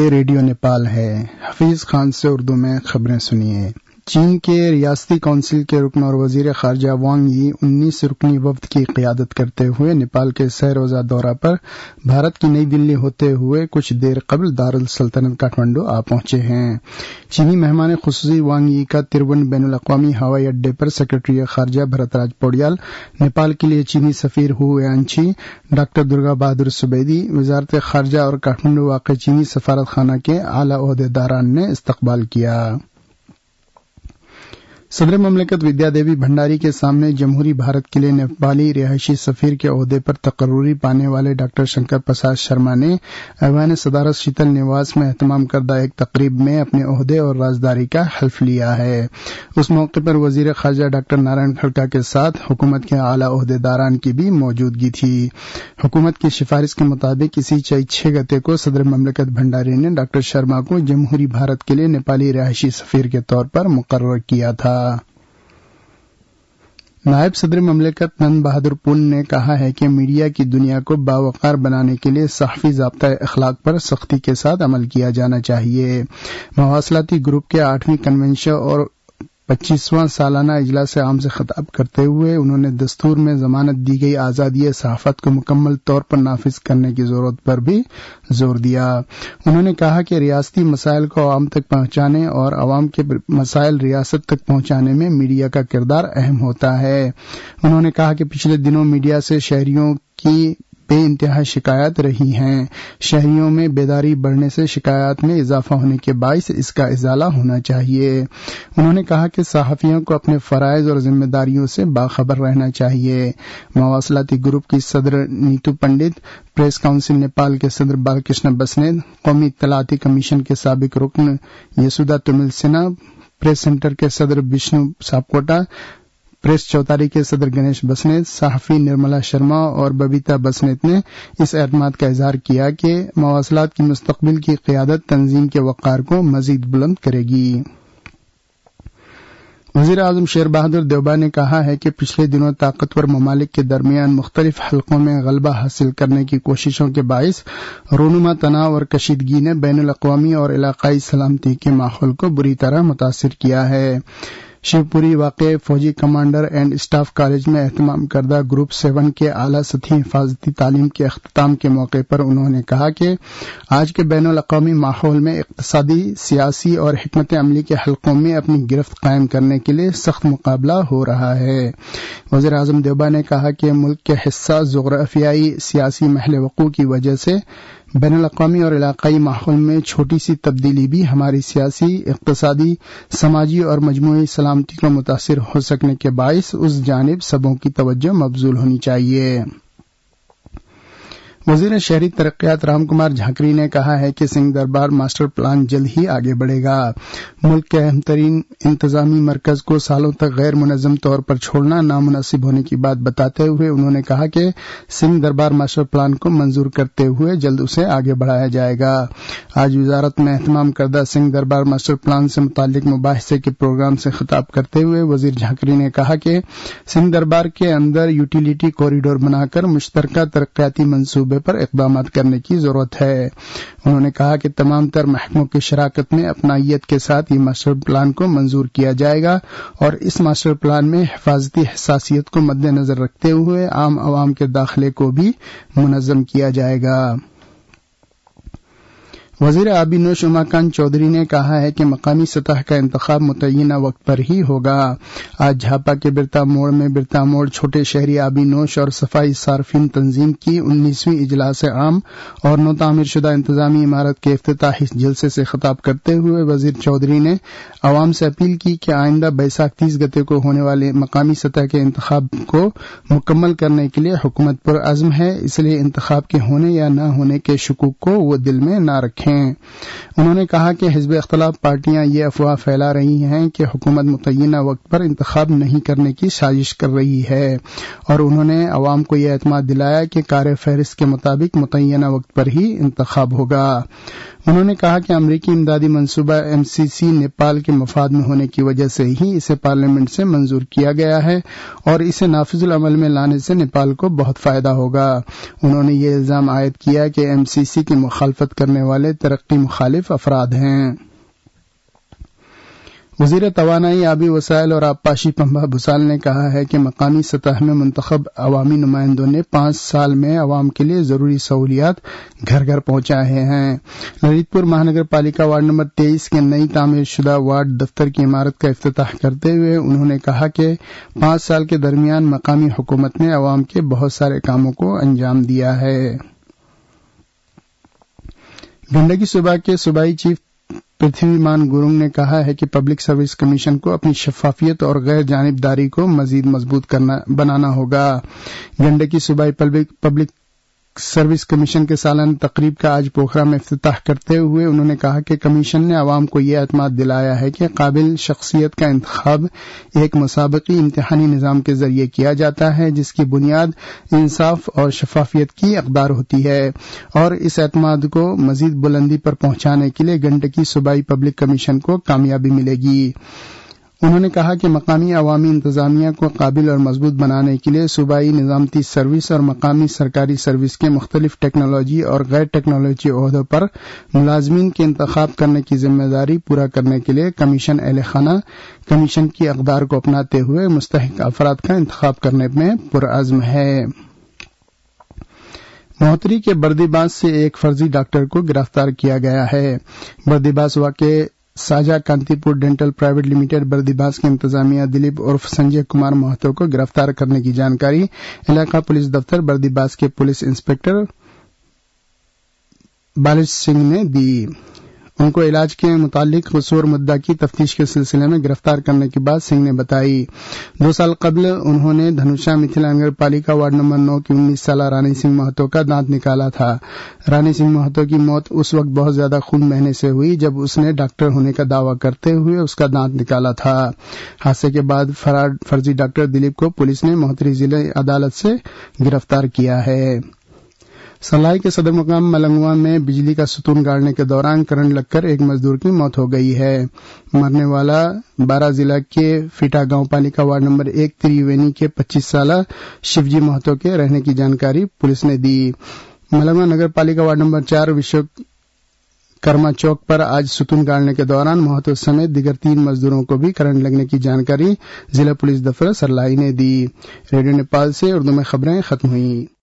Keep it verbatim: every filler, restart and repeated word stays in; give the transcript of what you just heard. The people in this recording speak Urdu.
یہ ریڈیو نیپال ہے۔ حفیظ خان سے اردو میں خبریں سنیے۔ چین کے ریاستی کونسل کے رکن اور وزیر خارجہ وانگ یی انیس رکنی وفد کی قیادت کرتے ہوئے نیپال کے سہ روزہ دورہ پر بھارت کی نئی دلی ہوتے ہوئے کچھ دیر قبل دارالسلطنت کاٹمنڈو آ پہنچے ہیں۔ چینی مہمان خصوصی وانگ یی کا ترون بین الاقوامی ہوائی اڈے پر سیکرٹری خارجہ بھرت راج پوڈیال، نیپال کے لیے چینی سفیر ہو یانچی، ڈاکٹر درگا بہادر سبیدی، وزارت خارجہ اور کاٹمنڈو واقع چینی سفارت خانہ کے اعلی عہدیداران نے استقبال کیا۔ صدر مملکت ودیا دیوی بھنڈاری کے سامنے جمہوری بھارت کے لیے نیپالی رہائشی سفیر کے عہدے پر تقرری پانے والے ڈاکٹر شنکر پرساد شرما نے ایوان صدارت شیتل نواس میں اہتمام کردہ ایک تقریب میں اپنے عہدے اور رازداری کا حلف لیا ہے۔ اس موقع پر وزیر خارجہ ڈاکٹر نارائن کھڑکا کے ساتھ حکومت کے اعلی عہدیداران کی بھی موجودگی تھی۔ حکومت کی سفارش کے مطابق اسی چھ گتے کو صدر مملکت بھنڈاری نے ڈاکٹر شرما کو جمہوری بھارت کے لیے نیپالی رہائشی سفیر کے طور پر مقرر کیا تھا۔ نائب صدر مملکت نند بہادر پون نے کہا ہے کہ میڈیا کی دنیا کو باوقار بنانے کے لیے صحافی ضابطۂ اخلاق پر سختی کے ساتھ عمل کیا جانا چاہیے۔ مواصلاتی گروپ کے آٹھویں کنونشن اور پچیسواں سالانہ اجلاس عام سے خطاب کرتے ہوئے انہوں نے دستور میں ضمانت دی گئی آزادی صحافت کو مکمل طور پر نافذ کرنے کی ضرورت پر بھی زور دیا۔ انہوں نے کہا کہ ریاستی مسائل کو عوام تک پہنچانے اور عوام کے مسائل ریاست تک پہنچانے میں میڈیا کا کردار اہم ہوتا ہے۔ انہوں نے کہا کہ پچھلے دنوں میڈیا سے شہریوں کی بے انتہا شکایات رہی ہیں۔ شہریوں میں بیداری بڑھنے سے شکایات میں اضافہ ہونے کے باعث اس کا ازالہ ہونا چاہیے۔ انہوں نے کہا کہ صحافیوں کو اپنے فرائض اور ذمہ داریوں سے باخبر رہنا چاہیے۔ مواصلاتی گروپ کی صدر نیتو پنڈت، پریس کونسل نیپال کے صدر بال کرشن بسنیت، قومی اطلاعاتی کمیشن کے سابق رکن Yashoda Timsina, press center کے صدر وشنو ساپکوٹا، پریس چوتاری کے صدر گنیش بسنیت، صحافی نرملا شرما اور ببیتا بسنیت نے اس اعتماد کا اظہار کیا کہ مواصلات کی مستقبل کی قیادت تنظیم کے وقار کو مزید بلند کرے گی۔ وزیر اعظم شیر بہادر دیوبا نے کہا ہے کہ پچھلے دنوں طاقتور ممالک کے درمیان مختلف حلقوں میں غلبہ حاصل کرنے کی کوششوں کے باعث رونما تناؤ اور کشیدگی نے بین الاقوامی اور علاقائی سلامتی کے ماحول کو بری طرح متاثر کیا ہے۔ شیو پوری واقع فوجی کمانڈر اینڈ اسٹاف کالج میں اہتمام کردہ گروپ سیون کے اعلیٰ سطحی حفاظتی تعلیم کے اختتام کے موقع پر انہوں نے کہا کہ آج کے بین الاقوامی ماحول میں اقتصادی، سیاسی اور حکمت عملی کے حلقوں میں اپنی گرفت قائم کرنے کے لیے سخت مقابلہ ہو رہا ہے۔ وزیر اعظم دیوبا نے کہا کہ ملک کے حساس جغرافیائی سیاسی محل وقوع کی وجہ سے بین الاقوامی اور علاقائی ماحول میں چھوٹی سی تبدیلی بھی ہماری سیاسی، اقتصادی، سماجی اور مجموعی سلامتی کو متاثر ہو سکنے کے باعث اس جانب سبوں کی توجہ مبذول ہونی چاہیے۔ وزیر شہری ترقیات رام کمار جھانکری نے کہا ہے کہ سنگھ دربار ماسٹر پلان جلد ہی آگے بڑھے گا۔ ملک کے اہم ترین انتظامی مرکز کو سالوں تک غیر منظم طور پر چھوڑنا نامناسب ہونے کی بات بتاتے ہوئے انہوں نے کہا کہ سنگھ دربار ماسٹر پلان کو منظور کرتے ہوئے جلد اسے آگے بڑھایا جائے گا۔ آج وزارت میں اہتمام کردہ سنگھ دربار ماسٹر پلان سے متعلق مباحثے کے پروگرام سے خطاب کرتے ہوئے وزیر جھانکری نے کہا کہ سنگھ دربار کے اندر یوٹیلیٹی کوریڈور بنا کر مشترکہ ترقیاتی منصوبے پر اقدامات کرنے کی ضرورت ہے۔ انہوں نے کہا کہ تمام تر محکموں کی شراکت میں اپنائیت کے ساتھ یہ ماسٹر پلان کو منظور کیا جائے گا اور اس ماسٹر پلان میں حفاظتی حساسیت کو مد نظر رکھتے ہوئے عام عوام کے داخلے کو بھی منظم کیا جائے گا۔ وزیر آبی نوش اماکانت چودھری نے کہا ہے کہ مقامی سطح کا انتخاب متعینہ وقت پر ہی ہوگا۔ آج جھاپا کے برتا موڑ میں برتا موڑ چھوٹے شہری آبی نوش اور صفائی صارفین تنظیم کی انیسویں اجلاس عام اور نو تعمیر شدہ انتظامی عمارت کے افتتاحی جلسے سے خطاب کرتے ہوئے وزیر چودھری نے عوام سے اپیل کی کہ آئندہ بیساکھ تیس گتے کو ہونے والے مقامی سطح کے انتخاب کو مکمل کرنے کے لیے حکومت پر عزم ہے، اس لیے انتخاب کے ہونے یا نہ ہونے کے شکوک کو وہ دل میں نہ رکھیں۔ انہوں نے کہا کہ حزب اختلاف پارٹیاں یہ افواہ پھیلا رہی ہیں کہ حکومت متعینہ وقت پر انتخاب نہیں کرنے کی سازش کر رہی ہے، اور انہوں نے عوام کو یہ اعتماد دلایا کہ کار فہرست کے مطابق متعینہ وقت پر ہی انتخاب ہوگا۔ انہوں نے کہا کہ امریکی امدادی منصوبہ ایم سی سی نیپال کے مفاد میں ہونے کی وجہ سے ہی اسے پارلیمنٹ سے منظور کیا گیا ہے اور اسے نافذ العمل میں لانے سے نیپال کو بہت فائدہ ہوگا۔ انہوں نے یہ الزام عائد کیا کہ ایم سی سی کی مخالفت کرنے والے ترقی مخالف افراد ہیں۔ وزیر توانائی، آبی وسائل اور آبپاشی پنبہ بھسال نے کہا ہے کہ مقامی سطح میں منتخب عوامی نمائندوں نے پانچ سال میں عوام کے لیے ضروری سہولیات گھر گھر پہنچائے ہیں۔ للت پور مہانگر پالیکا وارڈ نمبر تیئیس کے نئی تعمیر شدہ وارڈ دفتر کی عمارت کا افتتاح کرتے ہوئے انہوں نے کہا کہ پانچ سال کے درمیان مقامی حکومت نے عوام کے بہت سارے کاموں کو انجام دیا ہے۔ گنڈکی صوبہ کے صوبائی چیف پرتھوی مان گورنگ نے کہا ہے کہ پبلک سروس کمیشن کو اپنی شفافیت اور غیر جانبداری کو مزید مضبوط کرنا بنانا ہوگا۔ گنڈکی صوبائی پبلک سروس کمیشن کے سالانہ تقریب کا آج پوکھرا میں افتتاح کرتے ہوئے انہوں نے کہا کہ کمیشن نے عوام کو یہ اعتماد دلایا ہے کہ قابل شخصیت کا انتخاب ایک مسابقی امتحانی نظام کے ذریعے کیا جاتا ہے جس کی بنیاد انصاف اور شفافیت کی اقدار ہوتی ہے، اور اس اعتماد کو مزید بلندی پر پہنچانے کے لیے گنڈکی صوبائی پبلک کمیشن کو کامیابی ملے گی۔ انہوں نے کہا کہ مقامی عوامی انتظامیہ کو قابل اور مضبوط بنانے کے لیے صوبائی نظامتی سروس اور مقامی سرکاری سروس کے مختلف ٹیکنالوجی اور غیر ٹیکنالوجی عہدوں پر ملازمین کے انتخاب کرنے کی ذمہ داری پورا کرنے کے لیے کمیشن اہل خانہ کمیشن کی اقدار کو اپناتے ہوئے مستحق افراد کا انتخاب کرنے میں پرعزم ہے۔ مہوتری کے بردیباس سے ایک فرضی ڈاکٹر کو گرفتار کیا گیا ہے۔ بردیباس واقع ساجا کانتی پور ڈینٹل پرائیویٹ لمیٹڈ بردیباس کے انتظامیہ دلیپ عرف سنجے کمار مہتو کو گرفتار کرنے کی جانکاری علاقہ پولیس دفتر بردیباس کے پولیس انسپکٹر بالش سنگھ نے دی۔ ان کو علاج کے متعلق قصور مدعا کی تفتیش کے سلسلے میں گرفتار کرنے کی بات سنگھ نے بتائی۔ دو سال قبل انہوں نے دھنوشا متھلا نگر پالیکا وارڈ نمبر نو کی انیس سالہ رانی سنگھ مہتو کا دانت نکالا تھا۔ رانی سنگھ مہتو کی موت اس وقت بہت زیادہ خون بہنے سے ہوئی جب اس نے ڈاکٹر ہونے کا دعویٰ کرتے ہوئے اس کا دانت نکالا تھا۔ حادثے کے بعد فرار فرضی ڈاکٹر دلیپ کو پولیس نے مہوتری ضلع عدالت سے گرفتار کیا ہے۔ سلائی کے صدر مقام ملنگواں میں بجلی کا ستون گاڑنے کے دوران کرنٹ لگ کر ایک مزدور کی موت ہو گئی ہے۔ مرنے والا بارہ ضلع کے فیٹا گاؤں پالیکا وارڈ نمبر ایک تریوینی کے پچیس سالہ شیوجی مہتو کے رہنے کی جانکاری پولیس نے دی۔ ملنگواں نگر پالیکا وارڈ نمبر چار وشو کرما چوک پر آج ستون گاڑنے کے دوران مہتو سمیت دیگر تین مزدوروں کو بھی کرنٹ لگنے کی جانکاری ضلع پولیس دفتر سرلائی نے دی۔ ریڈیو نیپال سے اردو میں خبریں ختم ہوئیں۔